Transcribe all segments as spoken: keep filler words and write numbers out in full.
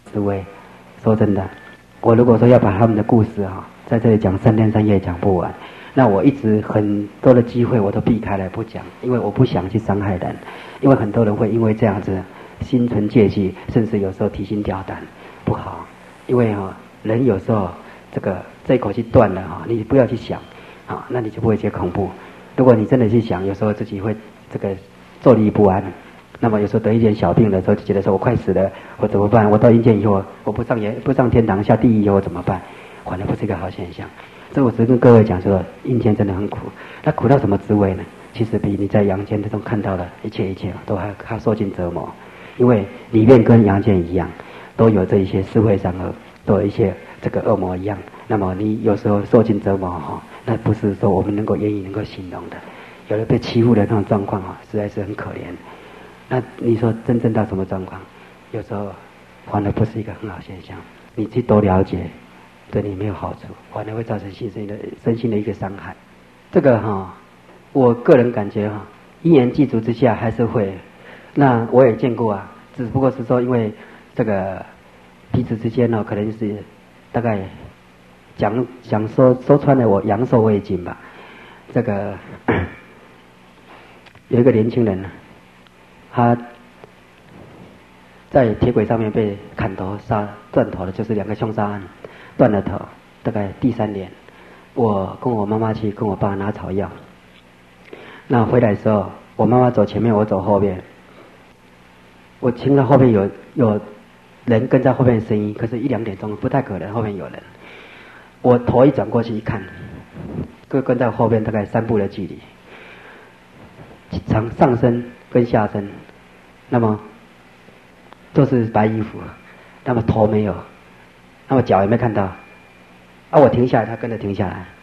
滋味。说真的，我如果说要把他们的故事哈，在这里讲三天三夜讲不完。那我一直很多的机会我都避开了不讲，因为我不想去伤害人，因为很多人会因为这样子心存芥蒂，甚至有时候提心吊胆，不好。因为哈、哦，人有时候这个这一口气断了哈、哦，你不要去想啊，那你就不会觉得恐怖。如果你真的去想，有时候自己会这个坐立不安。那么有时候得一点小病的时候，就觉得说我快死了，我怎么办？我到阴间以后，我不上天不上天堂下地狱以后怎么办？反而不是一个好现象。所以我只是跟各位讲说，阴间真的很苦。那苦到什么滋味呢？其实比你在阳间这种看到的一切一切都还还受尽折磨，因为里面跟阳间一样，都有这一些社会上的，都有一些这个恶魔一样。那么你有时候受尽折磨哈，那不是说我们能够言语能够形容的。有的被欺负的那种状况啊，实在是很可怜。那你说真正到什么状况？有时候反而不是一个很好现象。你去多了解，对你没有好处，反而会造成心身的身心的一个伤害。这个哈、哦，我个人感觉哈、哦，因缘具足之下还是会。那我也见过啊，只不过是说因为这个彼此之间呢、哦，可能是大概讲讲说说穿了，我阳寿未尽吧。这个有一个年轻人。他在铁轨上面被砍头杀断头的，就是两个凶杀案，断了头。大概第三年，我跟我妈妈去跟我爸拿草药。那回来的时候，我妈妈走前面，我走后面。我听到后面有有人跟在后面的声音，可是一两点钟不太可能后面有人。我头一转过去一看，跟跟在后面大概三步的距离，长上身跟下身。那么都是白衣服，那么头没有，那么脚也没看到。啊，我停下来，他跟着停下来。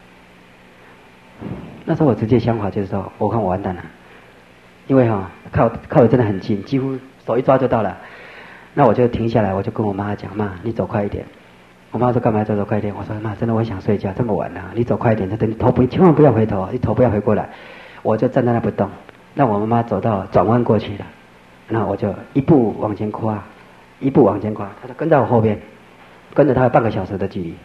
那时候我直接想法就是说，我看我完蛋了，因为哈、哦、靠靠得真的很近，几乎手一抓就到了。那我就停下来，我就跟我妈讲：“妈，你走快一点。”我妈说：“干嘛要走走快一点？”我说：“妈，真的我想睡觉，这么晚了，你走快一点，等你头不千万不要回头，你头不要回过来。”我就站在那不动，让我妈妈走到转弯过去了。那我就一步往前跨，一步往前跨，他就跟在我后边，跟着他有半个小时的距离。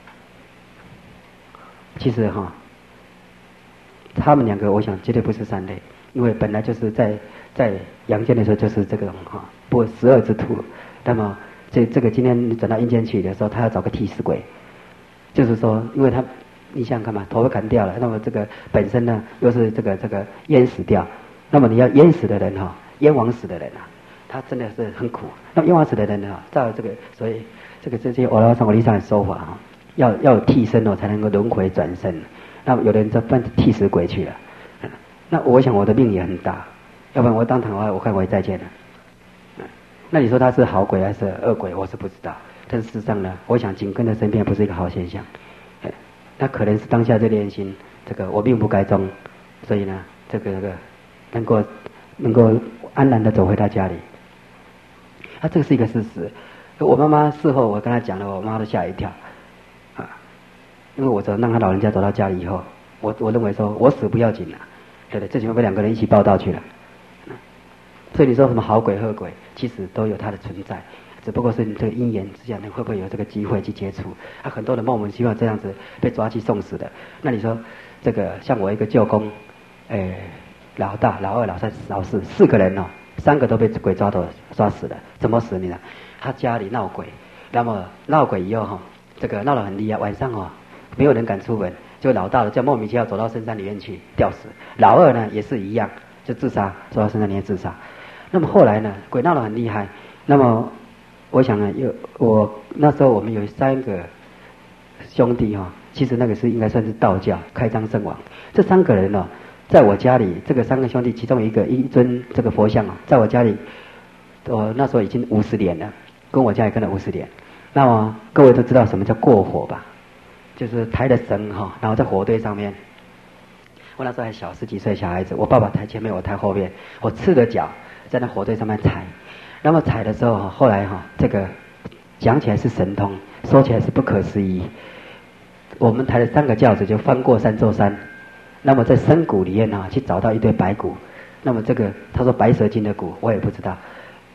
其实哈，他们两个我想绝对不是善类，因为本来就是在在阳间的时候就是这个哈不十恶之徒。那么这这个今天你转到阴间去的时候，他要找个替死鬼，就是说，因为他你想想看嘛，头被砍掉了，那么这个本身呢又是这个这个淹死掉，那么你要淹死的人哈。冤枉死的人啊，他真的是很苦。那冤枉死的人啊，照这个，所以这个这些欧拉上、欧利上的说法啊，要要有替身哦，才能够轮回转生。那有的人就扮替死鬼去了。那我想我的命也很大，要不然我当场的话，我看我也再见了。那你说他是好鬼还是恶鬼，我是不知道。但事实上呢，我想紧跟在身边不是一个好现象。那可能是当下这念心，这个我命不该终，所以呢，这个这个能够。能够安然的走回到家里，啊，这个是一个事实。我妈妈事后我跟她讲了，我妈都吓一跳，啊，因为我走让她老人家走到家里以后，我我认为说我死不要紧了，对不对？最起码被两个人一起报道去了，所以你说什么好鬼恶鬼，其实都有它的存在，只不过是你这个因缘之下，你会不会有这个机会去接触？啊，很多人莫名其妙这样子被抓去送死的，那你说这个像我一个舅公，诶。老大、老二、老三、老四，四个人哦，三个都被鬼抓走、抓死了。怎么死呢？他家里闹鬼，那么闹鬼以后哈、哦，这个闹得很厉害，晚上哦，没有人敢出门，就老大的就莫名其妙走到深山里面去吊死。老二呢也是一样，就自杀，走到深山里面自杀。那么后来呢，鬼闹得很厉害。那么我想呢，有我那时候我们有三个兄弟哈、哦，其实那个是应该算是道教开张圣王。这三个人哦。在我家里，这个三个兄弟，其中一个一尊这个佛像啊，在我家里，我那时候已经五十年了，跟我家里跟了五十年。那么各位都知道什么叫过火吧？就是抬的绳哈，然后在火堆上面。我那时候还小，十几岁小孩子，我爸爸抬前面，我抬后面，我赤着脚在那火堆上面踩。那么踩的时候，后来哈，这个讲起来是神通，说起来是不可思议。我们抬了三个轿子，就翻过三座山。那么在深谷里面啊，去找到一堆白骨。那么这个他说白蛇精的骨，我也不知道。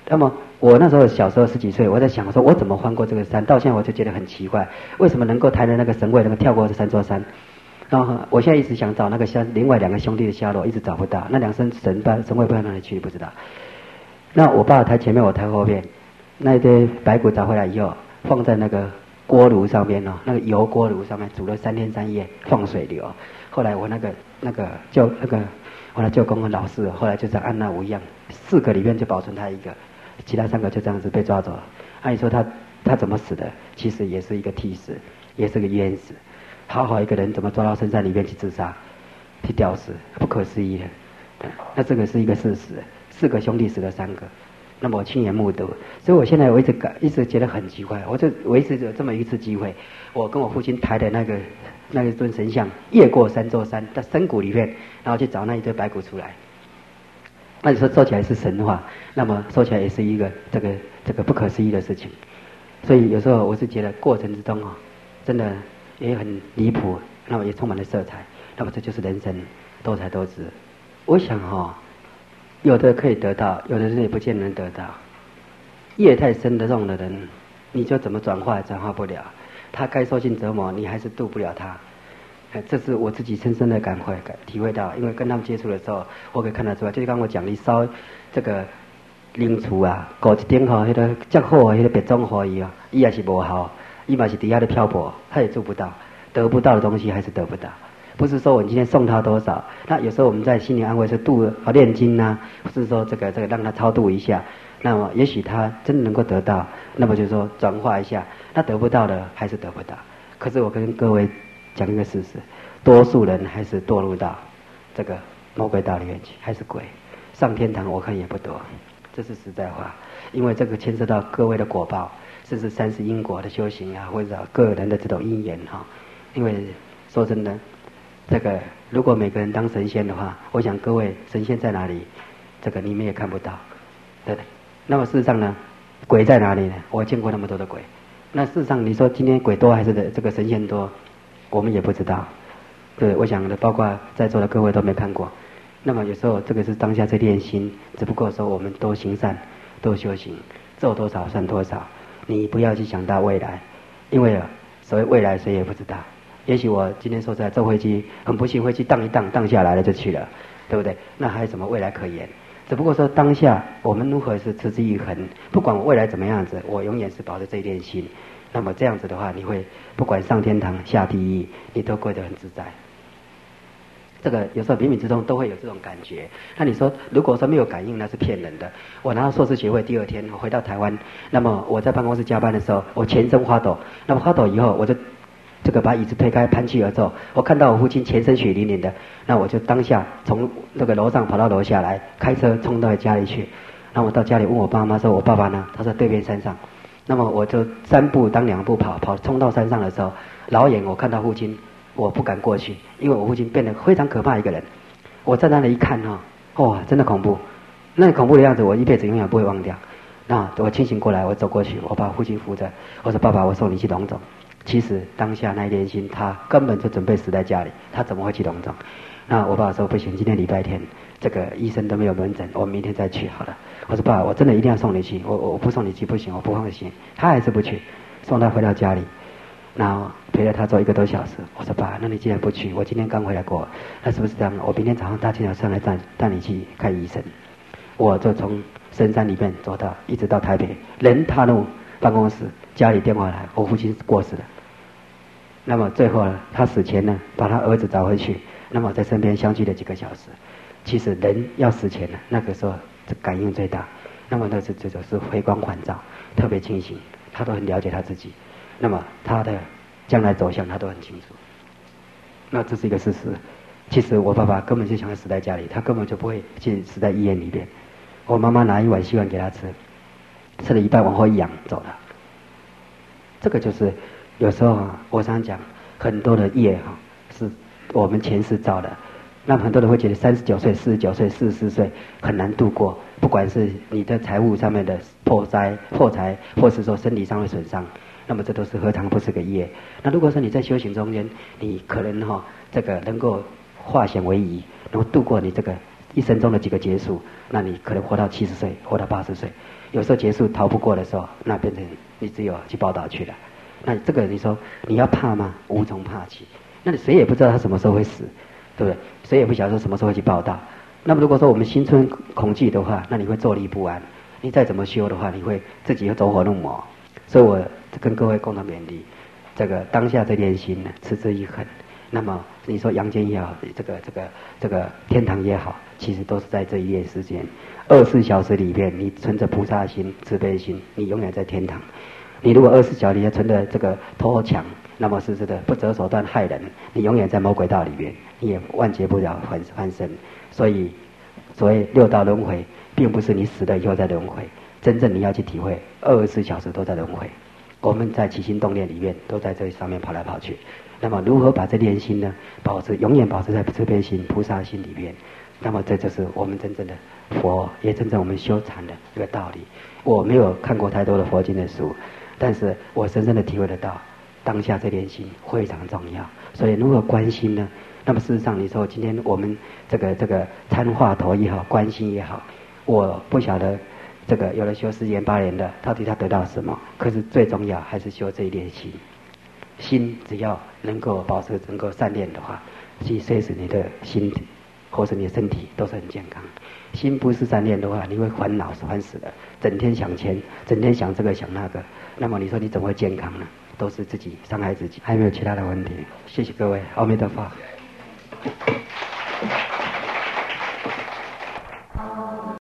那么我那时候小时候十几岁，我在想说，我怎么翻过这个山？到现在我就觉得很奇怪，为什么能够抬着那个神位，能够跳过这三座山？然后我现在一直想找那个下另外两个兄弟的下落，一直找不到。那两身神神神位不知道哪里去，不知道。那我爸抬前面，我抬后面。那一堆白骨找回来以后，放在那个锅炉上面哦，那个油锅炉上面煮了三天三夜，放水流。后来我那个那个舅那个我的舅公和老师，后来就像安娜无恙，四个里面就保存他一个，其他三个就这样子被抓走了。按理说他他怎么死的？其实也是一个替死，也是个冤死。好好一个人怎么抓到深山里面去自杀，去吊死，不可思议的。那这个是一个事实，四个兄弟死了三个。那么我亲眼目睹，所以我现在我一直感一直觉得很奇怪，我就我一直有这么一次机会，我跟我父亲抬的那个那一尊神像越过三座山，在山谷里面，然后去找那一堆白骨出来。那你说说起来是神话，那么说起来也是一个这个这个不可思议的事情。所以有时候我是觉得过程之中啊，真的也很离谱，那么也充满了色彩。那么这就是人生多才多姿。我想哈、哦。有的可以得到，有的人也不见能得到。业太深的这种的人，你就怎么转化也转化不了。他该受尽折磨，你还是渡不了他。这是我自己深深的感会感体会到，因为跟他们接触的时候，我可以看得出来。就是刚我讲，你烧这个灵厨啊，搞一点吼，那个较好的那个别种可以啊，伊也是无效，伊嘛是底下的漂泊，他也做不到，得不到的东西还是得不到。不是说我今天送他多少，那有时候我们在心理安慰是度啊念经呐、啊，不是说这个这个让他超度一下，那么也许他真的能够得到，那么就是说转化一下，那得不到的还是得不到。可是我跟各位讲一个事实，多数人还是堕入到这个魔鬼道里面去，还是鬼上天堂，我看也不多，这是实在话，因为这个牵涉到各位的果报，甚至三世因果的修行啊，或者个人的这种因缘哈。因为说真的。这个如果每个人当神仙的话，我想各位神仙在哪里，这个你们也看不到，对不对？那么事实上呢，鬼在哪里呢？我见过那么多的鬼，那事实上你说今天鬼多还是这个神仙多，我们也不知道。对，我想的包括在座的各位都没看过。那么有时候这个是当下在练心，只不过说我们多行善，多修行，做多少算多少。你不要去想到未来，因为所谓未来谁也不知道。也许我今天说出来坐飞机，很不幸飞机荡一荡荡下来了就去了，对不对？那还有什么未来可言？只不过说当下我们如何是持之以恒，不管我未来怎么样子，我永远是保持这一点心。那么这样子的话，你会不管上天堂下地狱，你都过得很自在。这个有时候冥冥之中都会有这种感觉。那你说如果说没有感应，那是骗人的。我拿到硕士学位第二天，我回到台湾，那么我在办公室加班的时候，我全身发抖。那么发抖以后，我就这个把椅子推开，攀起而走。我看到我父亲全身血淋淋的，那我就当下从那个楼上跑到楼下来，开车冲到家里去。那我到家里问我爸妈说：“我爸爸呢？”他说：“对面山上。”那么我就三步当两步跑，跑冲到山上的时候，老远我看到父亲，我不敢过去，因为我父亲变得非常可怕一个人。我在那里一看哈、哦，哇，真的恐怖，那恐怖的样子我一辈子永远不会忘掉。那我清醒过来，我走过去，我把父亲扶着，我说：“爸爸，我送你去龙总。”其实当下那一连心，他根本就准备死在家里，他怎么会去龙总？那我爸爸说：“不行，今天礼拜天，这个医生都没有门诊，我们明天再去好了。”我说：“爸，我真的一定要送你去，我我不送你去不行，我不放心。”他还是不去，送他回到家里，然后陪着他走一个多小时。我说：“爸，那你既然不去，我今天刚回来过，那是不是这样？我明天早上大清早上来带带你去看医生。”我就从深山里面走到，一直到台北，人踏入办公室，家里电话来，我父亲过世了。那么最后呢，他死前呢，把他儿子找回去，那么在身边相聚了几个小时。其实人要死前呢，那个时候这感应最大。那么那是这就是回光返照，特别清醒，他都很了解他自己。那么他的将来走向他都很清楚。那这是一个事实。其实我爸爸根本就想要死在家里，他根本就不会去死在医院里边。我妈妈拿一碗稀饭给他吃，吃了一半往后一仰走了。这个就是有时候啊，我常讲很多的业哈、啊，是我们前世造的。那么很多人会觉得三十九岁、四十九岁、四十四岁很难度过，不管是你的财务上面的破灾、破财，或是说身体上的损伤，那么这都是何尝不是个业？那如果说你在修行中间，你可能哈、啊、这个能够化险为夷，能够度过你这个一生中的几个劫数，那你可能活到七十岁，活到八十岁。 有时候结束逃不过的时候，那变成你只有去报道去了。那这个你说你要怕吗？无从怕起。那你谁也不知道他什么时候会死，对不对？谁也不晓得说什么时候会去报道。那么如果说我们心存恐惧的话，那你会坐立不安。你再怎么修的话，你会自己会走火入魔。所以我跟各位共同勉励，这个当下这点心呢，持之以恒。那么你说阳间也好，这个这个这个天堂也好，其实都是在这一夜时间，二十四小时里面，你存着菩萨心、慈悲心，你永远在天堂。你如果二十四小时里面存着这个偷抢，那么是是的不择手段害人，你永远在魔鬼道里面，你也万劫不了翻翻身。所以，所谓六道轮回，并不是你死了以后再轮回，真正你要去体会，二十四小时都在轮回。我们在起心动念里面，都在这上面跑来跑去。那么如何把这念心呢，保持永远保持在慈悲心、菩萨心里面？那么这就是我们真正的佛，也真正我们修禅的一个道理。我没有看过太多的佛经的书，但是我深深的体会得到，当下这念心非常重要。所以如何观心呢？那么事实上，你说今天我们这个这个参话头也好，观心也好，我不晓得这个有了修十年八年的，到底他得到什么？可是最重要还是修这一念心。心只要能够保持能够善念的话，其实随时你的心或是你的身体都是很健康。心不是善念的话，你会烦恼烦死的，整天想钱，整天想这个想那个，那么你说你怎么会健康呢？都是自己伤害自己。还有没有其他的问题？谢谢各位，阿弥陀佛。